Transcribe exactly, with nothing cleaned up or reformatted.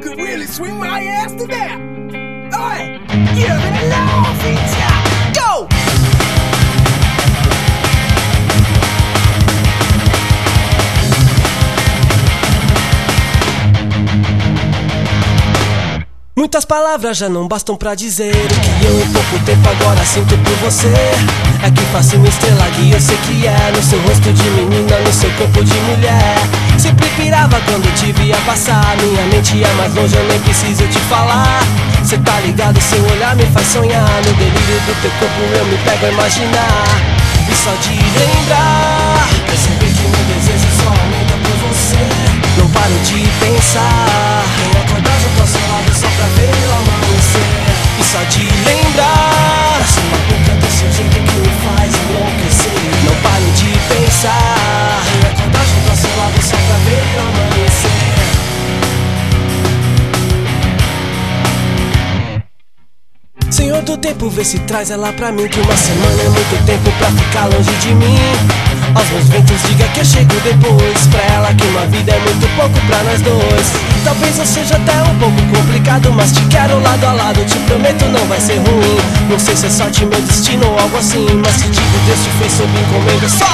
could really swing my ass to that. Oi, give it a long feature. Go! Muitas palavras já não bastam pra dizer o que eu em pouco tempo agora sinto por você. É que faço uma estrela guia, eu sei que é no seu rosto de menina, no seu corpo de mulher. Sempre pirava quando te via passar, minha mente ia mais longe, eu nem preciso te falar. Cê tá ligado, seu olhar me faz sonhar, no delírio do teu corpo eu me pego a imaginar. E só de lembrar, perceber que meu desejo só aumenta por você. Não paro de pensar, quem acordar junto ao seu lado só pra ver o amanhecer. E só de lembrar, sua boca desse jeito que me faz enlouquecer. Não paro de pensar, quem acordar junto ao seu lado só pra ver o amanhecer. Senhor do tempo, vê se traz ela pra mim, que uma semana é muito tempo pra ficar longe de mim. Aos meus ventos diga que eu chego depois, pra ela que uma vida é muito pouco pra nós dois. Talvez eu seja até um pouco complicado, mas te quero lado a lado, te prometo não vai ser ruim. Não sei se é sorte, meu destino ou algo assim, mas te digo, Deus te fez sob encomenda. Só